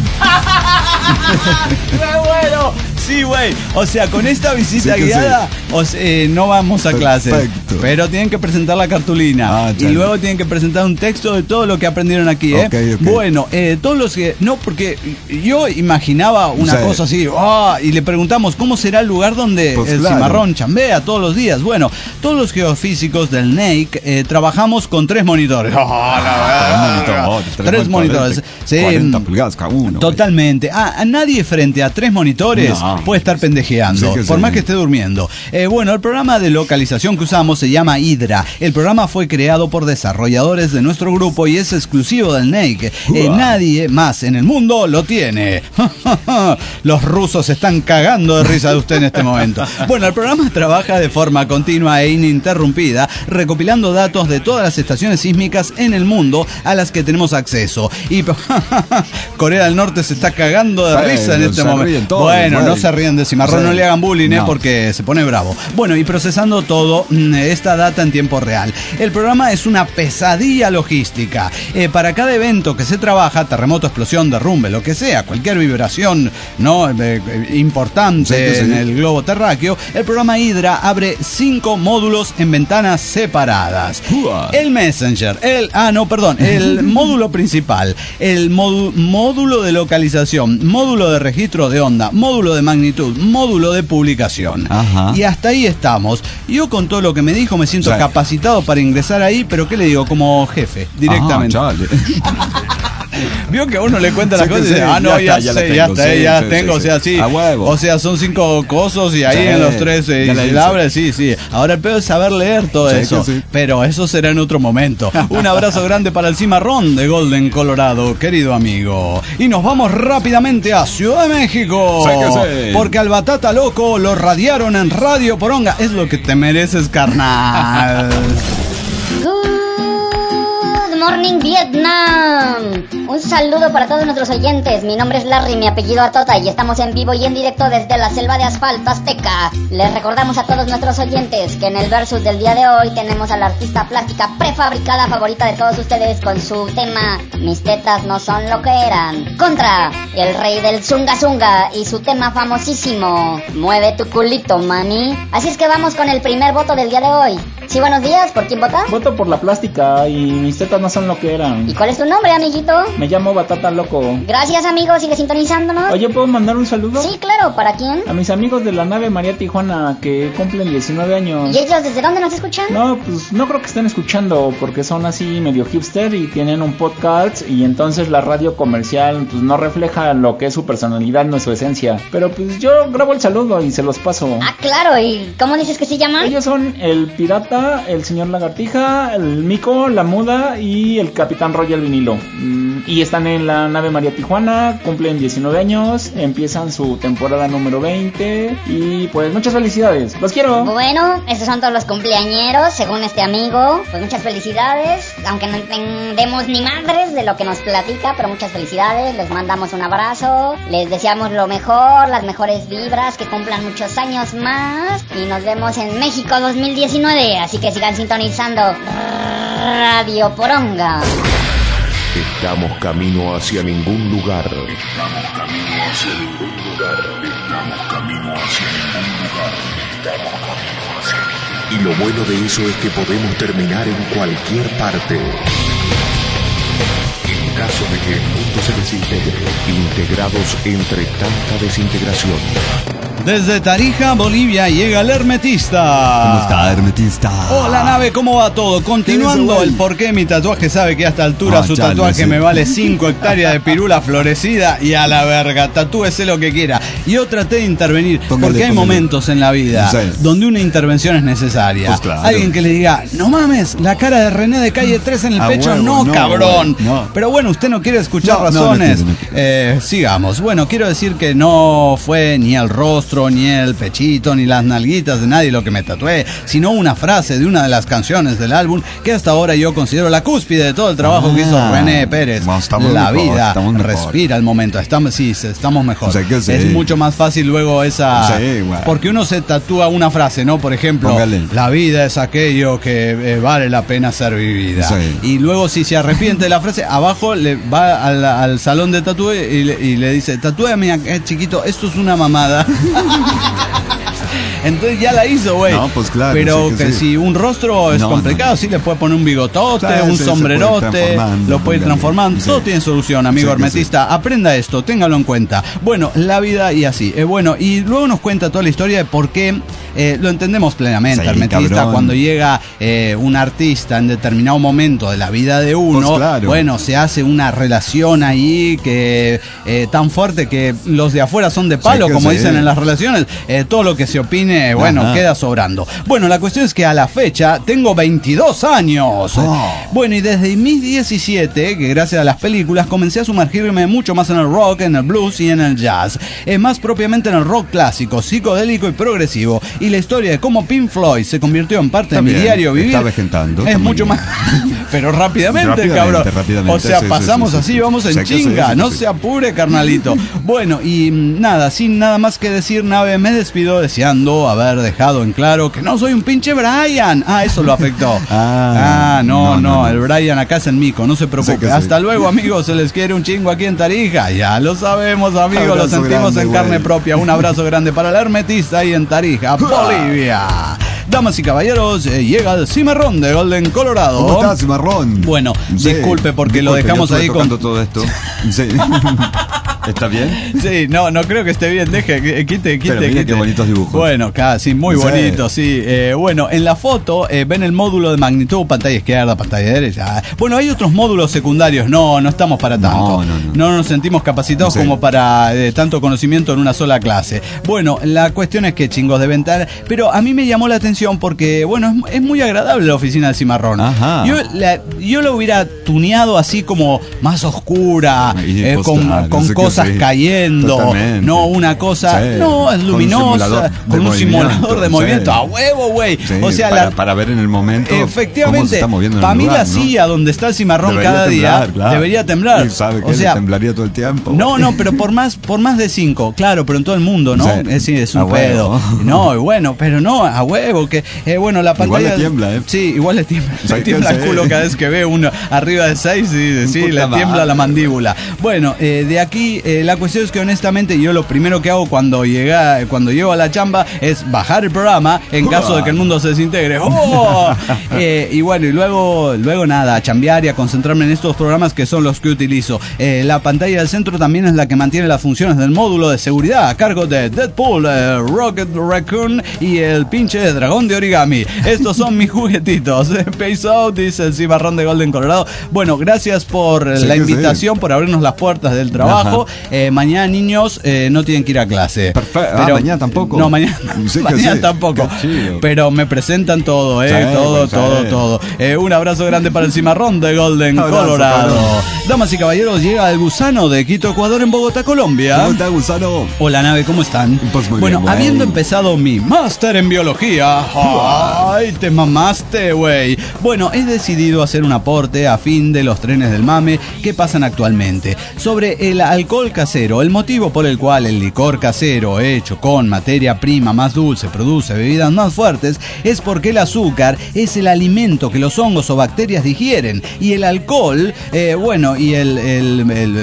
¡Qué bueno! Sí, güey. O sea, con esta visita Sí que guiada o sea, eh, no vamos a clases. Perfecto. Pero tienen que presentar la cartulina. Ah, y chale. luego tienen que presentar un texto de todo lo que aprendieron aquí, ¿eh? Ok, ok. Bueno, eh, todos los que... No, porque yo imaginaba una Sí. cosa así. ah, y le preguntamos, ¿cómo será el lugar donde Pues el claro. cimarrón chambea todos los días? Bueno, todos los geofísicos del N E I C eh, trabajamos con tres monitores. Ah, la Tres verdad. monitores, Tres monitores. de Sí, cuarenta pulgadas cada uno. Totalmente. Ah, a nadie frente a tres monitores No. puede estar pendejeando, Sí que por sí. más que esté durmiendo. Eh, bueno, el programa de localización que usamos se llama Hydra. El programa fue creado por desarrolladores de nuestro grupo y es exclusivo del N E I C. Eh, Uah. nadie más en el mundo lo tiene. Los rusos se están cagando de risa de usted en este momento. Bueno, el programa trabaja de forma continua e ininterrumpida, recopilando datos de todas las estaciones sísmicas en el mundo a las que tenemos acceso. Y Corea del Norte se está cagando de Bueno, risa en este se momento. ríen todos, bueno, no güey. se ríen de cimarrón, Sí. no le hagan bullying, ¿eh? No. Porque se pone bravo. Bueno, y procesando todo mm, esta data en tiempo real. El programa es una pesadilla logística. Eh, para cada evento que se trabaja, terremoto, explosión, derrumbe, lo que sea, cualquier vibración no Eh, eh, importante Sí, sí, sí. en el globo terráqueo, el programa Hydra abre cinco módulos en ventanas separadas. Uah. El Messenger, el ah no, perdón, el módulo principal, el módu- módulo de localización, módulo de registro de onda, módulo de magnitud, módulo de publicación. Ajá. Y hasta ahí estamos. Yo con todo lo que me dijo me siento Sí. capacitado para ingresar ahí, pero ¿qué le digo? Como jefe, directamente. Ah, chale. Vio que a uno le cuenta las Sí que cosas y dice, sí, ah, no, ya ya, está, ya la sé, ya tengo, está, sí, ya sí, tengo, sí, o sea, sí. sí. A huevo. O sea, son cinco cosos y ahí Sí, en los tres eh, ya la hice. sílabas, sí, sí. Ahora el pedo es saber leer todo Sí que eso. sí. Pero eso será en otro momento. Un abrazo grande para el cimarrón de Golden, Colorado, querido amigo. Y nos vamos rápidamente a Ciudad de México. Sí que sí. Porque al Batata Loco lo radiaron en Radio Poronga. Es lo que te mereces, carnal. Good morning, Vietnam. Un saludo para todos nuestros oyentes. Mi nombre es Larry, mi apellido Atota y estamos en vivo y en directo desde la selva de asfalto azteca. Les recordamos a todos nuestros oyentes que en el versus del día de hoy tenemos a la artista plástica prefabricada favorita de todos ustedes con su tema Mis tetas no son lo que eran. Contra el rey del zunga zunga y su tema famosísimo Mueve tu culito, mami. Así es que vamos con el primer voto del día de hoy. Sí, buenos días, ¿por quién vota? Voto por la plástica y mis tetas no son lo que eran. ¿Y cuál es tu nombre, amiguito? Me llamo Batata Loco. Gracias, amigo, sigue sintonizándonos. Oye, ¿puedo mandar un saludo? Sí, claro, ¿para quién? A mis amigos de la nave María Tijuana que cumplen diecinueve años. ¿Y ellos desde dónde nos escuchan? No, pues no creo que estén escuchando porque son así medio hipster y tienen un podcast y entonces la radio comercial pues no refleja lo que es su personalidad, no su esencia. Pero pues yo grabo el saludo y se los paso. Ah, claro, ¿y cómo dices que se llaman? Ellos son el pirata, el señor lagartija, el mico, la muda y y el Capitán Royal Vinilo. Mm, y están en la nave María Tijuana, cumplen diecinueve años, empiezan su temporada número veinte y pues muchas felicidades, los quiero. Bueno, estos son todos los cumpleañeros, según este amigo. Pues muchas felicidades, aunque no entendemos ni madres de lo que nos platica, pero muchas felicidades, les mandamos un abrazo, les deseamos lo mejor, las mejores vibras, que cumplan muchos años más y nos vemos en México dos mil diecinueve, así que sigan sintonizando Radio Poronga. Estamos camino hacia ningún lugar. Estamos camino hacia ningún lugar. Estamos camino hacia ningún lugar. Estamos camino hacia ningún lugar. Y lo bueno de eso es que podemos terminar en cualquier parte. En caso de que el mundo se desintegre, integrados entre tanta desintegración. Desde Tarija, Bolivia, llega el hermetista. ¿Cómo está, hermetista? Hola, nave, ¿cómo va todo? Continuando el por qué mi tatuaje sabe que a esta altura Ah, su chale, tatuaje sí. me vale cinco hectáreas de pirula florecida y a la verga, tatúese lo que quiera. Yo traté de intervenir, Póngale, porque hay póngale. momentos en la vida Sí. donde una intervención es necesaria. Pues claro. Alguien que le diga, no mames, la cara de René de Calle tres en el A pecho, huevo, no, no, cabrón. güey, no. Pero bueno, usted no quiere escuchar No, no, no razones. quiero, no quiero. Eh, sigamos. Bueno, quiero decir que no fue ni el rostro, ni el pechito, ni las nalguitas de nadie lo que me tatué, sino una frase de una de las canciones del álbum que hasta ahora yo considero la cúspide de todo el trabajo Ah, que hizo René Pérez. bueno, estamos La mejor, vida estamos mejor. respira el momento. Estamos, sí, estamos mejor. O sea que sí. Es mucho más fácil luego esa... Sí, bueno. Porque uno se tatúa una frase, ¿no? Por ejemplo, Póngale. la vida es aquello que eh, vale la pena ser vivida. Sí. Y luego si se arrepiente de la frase, abajo le va al, al salón de tatúe y le, y le dice, tatúame acá, chiquito, esto es una mamada. Entonces ya la hizo, güey. No, pues claro, Pero sí que que sí. si un rostro es No, complicado, no. sí le puede poner un bigotote, Sí, un sí, se puede ir sombrerote, transformando, lo puede ir póngale. transformando. Sí. Todo tiene solución, amigo Sí que hermetista. Aprenda esto, téngalo en cuenta. Bueno, la vida y así. Eh, bueno, y luego nos cuenta toda la historia de por qué eh, lo entendemos plenamente, Sí, hermetista, cabrón. cuando llega eh, un artista en determinado momento de la vida de uno, Pues claro. bueno, se hace una relación ahí que eh, tan fuerte que los de afuera son de palo, Sí que como sí. dicen en las relaciones. Eh, todo lo que se opine, bueno, Ajá. queda sobrando. Bueno, la cuestión es que a la fecha tengo veintidós años. Oh. Bueno, y desde mis diecisiete, que gracias a las películas comencé a sumergirme mucho más en el rock, en el blues y en el jazz. Eh, más propiamente en el rock clásico, psicodélico y progresivo. Y la historia de cómo Pink Floyd se convirtió en parte Está de mi bien, diario vivir está vegentando, es está muy mucho bien. más... Pero rápidamente, Rápidamente, cabrón. rápidamente, O sea, sí, sí, pasamos sí, sí, así, sí. vamos en Sé que sí, chinga. sí, No sí. se apure, carnalito. Bueno, y mm, nada, sin nada más que decir, nave, me despido deseando haber dejado en claro que no soy un pinche Brian. Ah, eso lo afectó. Ah, Ah, no, no, no, no, no. el Brian acá es en Mico, no se preocupe. Sé que sí. Hasta luego, amigos, se les quiere un chingo aquí en Tarija. Ya lo sabemos, amigos, lo Abrazo sentimos grande, en carne güey. propia. Un abrazo grande para el hermetista ahí en Tarija, Bolivia. Damas y caballeros, eh, llega el cimarrón de Golden, Colorado. ¿Cómo estás, cimarrón? Bueno, Sí, disculpe porque lo disculpe, dejamos yo estuve ahí con... tocando todo esto. Sí. ¿Está bien? Sí, no, no creo que esté bien, deje, que- quite, quite, Pero mira quite. qué bonitos dibujos. Bueno, casi, muy Sí. bonito, sí. Eh, bueno, en la foto eh, ven el módulo de magnitud, pantalla izquierda, pantalla derecha. Bueno, hay otros módulos secundarios, no, no estamos para tanto. No, no, no. No nos sentimos capacitados Sí. como para eh, tanto conocimiento en una sola clase. Bueno, la cuestión es que chingos deben estar, pero a mí me llamó la atención porque, bueno, es, es muy agradable la oficina del cimarrón. Ajá. Yo la, yo la hubiera tuneado así como más oscura, Y, eh, pues, con, claro, con sé que cosas sí. cayendo, Totalmente. no una cosa, Sí. no, es Con un luminosa, simulador con un de simulador movimiento, de movimiento, sí. a huevo, güey. Sí, O sea, para, la, para ver en el momento cómo se efectivamente, está moviendo en para el mí lugar, la ¿no? silla donde está el cimarrón Debería cada temblar, día claro. debería temblar. Y sabe que o sea, le temblaría todo el tiempo. no, güey. no, pero por más, por más de cinco, claro, pero en todo el mundo, ¿no? Sí. Es, sí, es un A pedo. huevo. No, y bueno, pero no, a huevo, que, eh, bueno, la Igual pantalla. le tiembla, ¿eh? Sí, igual le tiembla, le ¿Sabes qué? tiembla el Sí. culo cada vez que ve uno arriba de seis y sí, Puta le tiembla madre. la mandíbula. Bueno, eh, de aquí, eh, la cuestión es que honestamente yo lo primero que hago cuando llega, cuando llego a la chamba es bajar el programa en caso de que el mundo se desintegre. ¡Oh! Eh, y bueno, y luego, luego nada, a chambear y a concentrarme en estos programas que son los que utilizo. Eh, la pantalla del centro también es la que mantiene las funciones del módulo de seguridad a cargo de Deadpool, eh, Rocket Raccoon y el pinche dragón de origami. Estos son mis juguetitos. Peace out, dice el cimarrón de Golden, Colorado. Bueno, gracias por eh, Sí la que sí. invitación, por abrirnos las puertas del trabajo. Eh, mañana, niños, eh, no tienen que ir a clase. Perfecto. Pero, ah, mañana tampoco. No, mañana, Sí, mañana sí. tampoco. Pero me presentan todo, eh, Sí, todo, pues, todo, sí. todo. Eh, un abrazo grande para el cimarrón de Golden, Abrazo, Colorado. cabrón. Damas y caballeros, llega el gusano de Quito, Ecuador, en Bogotá, Colombia. ¿Cómo está, gusano? Hola, nave, ¿cómo están? Pues muy bueno, bien, güey. habiendo empezado mi máster en biología. ¡Ay, te mamaste, güey! Bueno, he decidido hacer un aporte a fin de los trenes del mame que pasan actualmente. Sobre el alcohol casero, el motivo por el cual el licor casero hecho con materia prima más dulce produce bebidas más fuertes es porque el azúcar es el alimento que los hongos o bacterias digieren y el alcohol, eh, bueno, y el, el, el, el-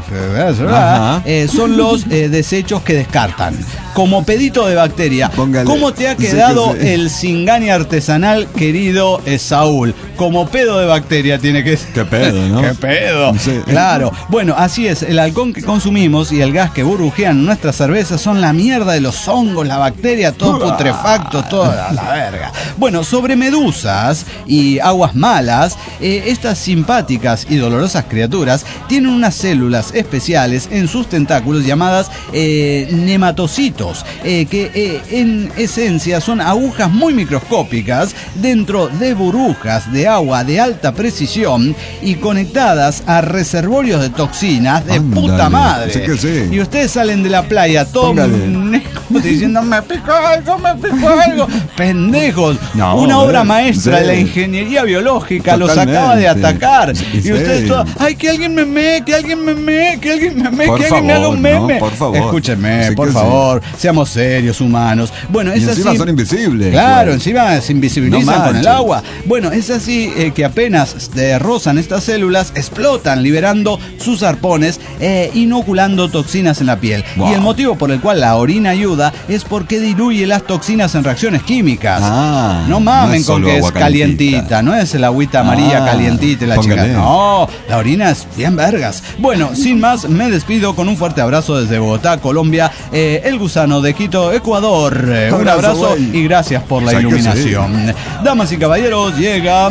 el- Ajá. eh, son los eh, desechos que descartan. Como pedito de bacteria, Póngale. ¿cómo te ha Sí, quedado que sí. el Singani artesanal, querido eh, Saúl? Como pedo de bacteria tiene que ser. Qué pedo, ¿no? ¡Qué pedo! Sí. Claro. Bueno, así es. El alcohol que consumimos y el gas que burbujean en nuestras cervezas son la mierda de los hongos, la bacteria, todo putrefacto, todo a la verga. Bueno, sobre medusas y aguas malas, eh, estas simpáticas y dolorosas criaturas tienen unas células especiales en sus tentáculos llamadas eh, nematocitos, eh, que eh, en esencia son agujas muy microscópicas dentro de burbujas de agua de alta precisión y conectadas a reservorios de toxinas de Ándale, puta madre. sí que sí. Y ustedes salen de la playa todos Póngale. diciendo me pico algo, me pico algo. Pendejos. No, Una obra eh, maestra sí. de la ingeniería biológica los Totalmente. acaba de atacar. Sí, Y sí. ustedes todos, ay, que alguien me me, que alguien me me, que alguien me me, Por que alguien me haga favor, un no, meme. por favor. Escúchenme, Sí por que sí. favor. Seamos serios, humanos. Bueno, Y es encima así. son invisibles. Claro, güey. encima se invisibilizan No con el manches. agua. Bueno, es así eh, que apenas eh, rozan estas células, explotan, liberando sus arpones, eh, inoculando toxinas en la piel. Wow. Y el motivo por el cual la orina ayuda es porque diluye las toxinas en reacciones químicas. Ah, no mamen no es con solo que es agua calientita. calientita. No es el agüita amarilla Ah, calientita y la póngale. chica. No, la orina es bien vergas. Bueno, sin más, me despido con un fuerte abrazo desde Bogotá, Colombia. Eh, el gusano de Quito, Ecuador. Eh, un Abrazo, abrazo güey. y gracias por la O sea que iluminación. Damas y caballeros, llega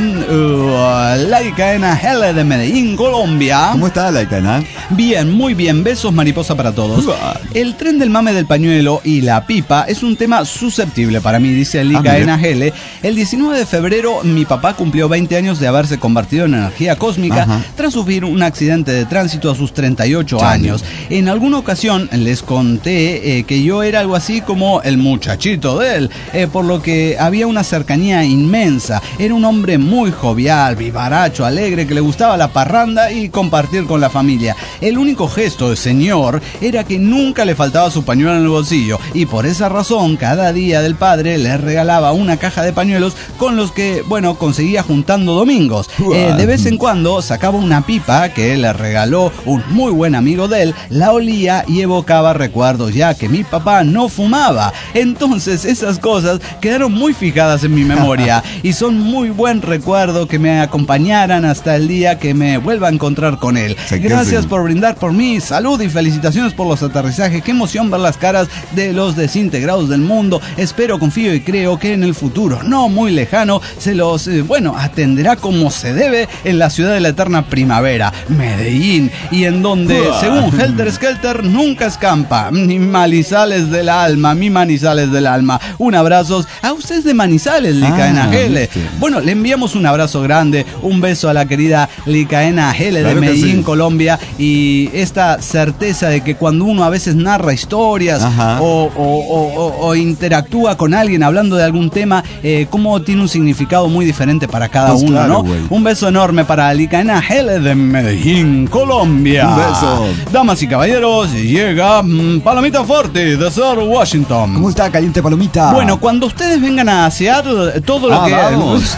uh, la cadena L de Medellín, Colombia. ¿Cómo está la Icana? Bien, muy bien. Besos mariposa para todos. El tren del mame del pañuelo y la pipa es un tema susceptible para mí, dice el Ah, mire. Icaena Gele. El diecinueve de febrero mi papá cumplió veinte años de haberse convertido en energía cósmica Ajá. tras sufrir un accidente de tránsito a sus treinta y ocho Chale. años. En alguna ocasión les conté eh, que yo era algo así como el muchachito de él, eh, por lo que había una cercanía inmensa. Era un hombre muy jovial, vivaracho, alegre, que le gustaba la parranda y compartir con la familia. El único gesto de señor era que nunca le faltaba su pañuelo en el bolsillo y por esa razón cada día del padre le regalaba una caja de pañuelos con los que, bueno, conseguía juntando domingos. Eh, de vez en cuando sacaba una pipa que le regaló un muy buen amigo de él, la olía y evocaba recuerdos ya que mi papá no fumaba. Entonces esas cosas quedaron muy fijadas en mi memoria y son muy buen recuerdo que me acompañaran hasta el día que me vuelva a encontrar con él. Sé que Gracias sí. por brindar por mí, salud y felicitaciones por los aterrizajes. Qué emoción ver las caras de los desintegrados del mundo. Espero, confío y creo que en el futuro, no muy lejano, se los, eh, bueno, atenderá como se debe en la ciudad de la eterna primavera, Medellín, y en donde, según Helter Skelter, nunca escampa. Mi Manizales del alma, mi Manizales del alma. Un abrazo a ustedes de Manizales, Licaena Ah, Gele. viste. Bueno, le enviamos un abrazo grande, un beso a la querida Licaena Gele Claro de que Medellín, sí. Colombia, y esta certeza de que cuando uno a veces narra historias Ajá. o, o- o- o- o interactúa con alguien hablando de algún tema, eh, cómo tiene un significado muy diferente para cada Pues uno, claro, ¿no? güey. Un beso enorme para Licaena Gele de Medellín, Colombia. Un beso. Damas y caballeros, llega mm, Palomita Forte de Seattle, Washington. ¿Cómo está, caliente palomita? Bueno, cuando ustedes vengan a Seattle, todo lo Ah, que... vamos.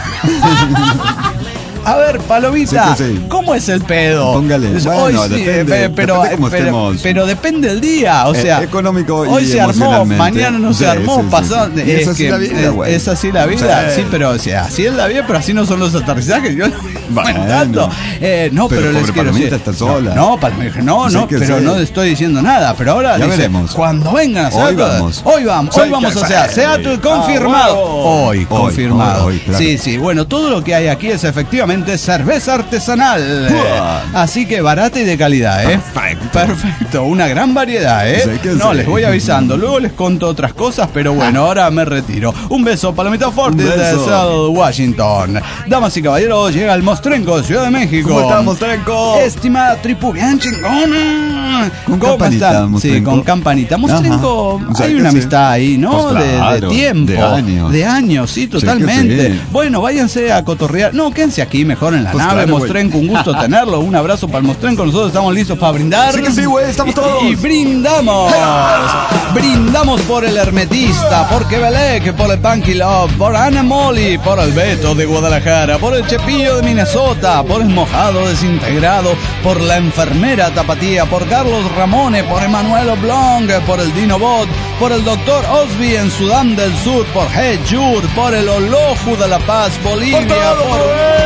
A ver, Palomita, Sí, que sí. ¿cómo es el pedo? Póngale. Es- Bueno, hoy sí, depende, eh, pero, depende cómo pero, estemos. pero depende del día, o Eh, sea, económico y hoy se armó, emocionalmente. mañana no se Sí, armó, sí, sí, pasó, sí. Y es es así que la vida, es- güey. es así la vida, sí, Sí. pero o sea, así es la vida, pero así no son los aterrizajes, yo bueno, tanto. Eh, no, pero, Pero les pobre quiero Palomita decir, está sola. No, no, Palomita, no, Sí no, que pero sí. no estoy diciendo nada, pero ahora Ya dice, veremos. cuando vengan a Hoy Seattle, vamos. hoy vamos, Sí hoy vamos, que o sea, sí. Seattle confirmado, Ah, hoy Hoy, confirmado, hoy, hoy, claro. sí, sí, bueno, todo lo que hay aquí es efectivamente exclusivamente cerveza artesanal. Uah. Así que barata y de calidad, ¿eh? Perfecto. Perfecto, una gran variedad, ¿eh? Sí que no, sí. les voy avisando. Luego les conto otras cosas, pero bueno, ahora me retiro. Un beso para la mitad fuerte Un de beso. Seattle, Washington. Damas y caballeros, llega el Mostrenco de Ciudad de México. ¿Cómo está, Mostrenco? Estimada tripu bien chingona. Con ¿Cómo campanita, están? Sí, Mostrenco. con campanita. Mostrenco, Ajá. O sea, hay que una sí. amistad ahí, ¿no? Pues de, claro, de tiempo. de años. De años, sí, que totalmente. sí. Bueno, váyanse a cotorrear. No, quédense aquí mejor en la Pues nave, claro, güey. Mostrenco. Un gusto tenerlo. Un abrazo para el Mostrenco. Nosotros estamos listos para brindar. Sí que sí, güey, estamos todos. Y, y brindamos. Brindamos por el Hermetista, por Quebec, por el Punky Love, por Ana Molly, por el Beto de Guadalajara, por el Chepillo de Minnesota, por el Mojado Desintegrado, por la Enfermera Tapatía, por Carlos Ramone, por Emanuel Oblong, por el Dino Bot, por el Doctor Osby en Sudán del Sur, por He Jur, por el Oloju de La Paz, Bolivia, Por todo, por...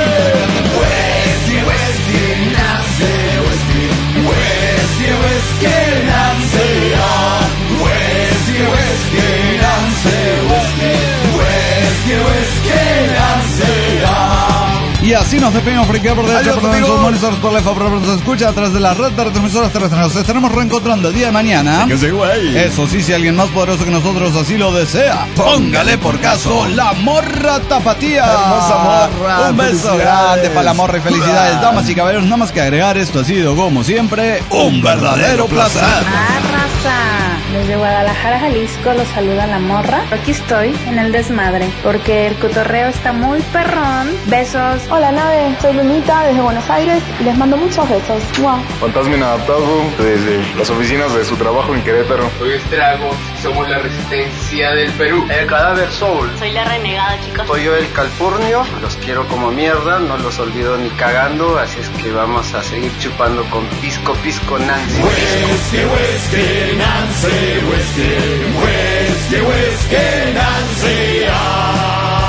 Y así nos despedimos por aquí por derecha, Adiós, por nuestros amigos. monitores, por la F A, por nos escucha a través de la red de retransmisoras terrestres. Nos estaremos reencontrando el día de mañana. Que sí, güey. Eso sí, si alguien más poderoso que nosotros así lo desea, póngale por caso la morra tapatía. Hermosa morra. Un beso Felicidades. grande para la morra y felicidades. Damas y caballeros, nada más que agregar, esto ha sido, como siempre, un verdadero placer. Arrasa. Desde Guadalajara, Jalisco, los saluda la morra. Aquí estoy en el desmadre, porque el cotorreo está muy perrón. Besos. Hola nave, soy Lunita desde Buenos Aires y les mando muchos besos. ¡Mua! Fantasma Inadaptado desde las oficinas de su trabajo en Querétaro. Soy Estrago, somos la resistencia del Perú. El Cadáver Soul. Soy la renegada, chicos. Soy yo el Calpurnio, los quiero como mierda, no los olvido ni cagando, así es que vamos a seguir chupando con Pisco Pisco Nancy. Whisky, whisky, Nancy, whisky, whisky, whisky, Nancy. Ah.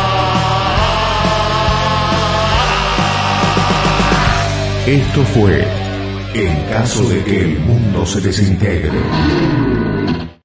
Esto fue En caso de que el mundo se desintegre.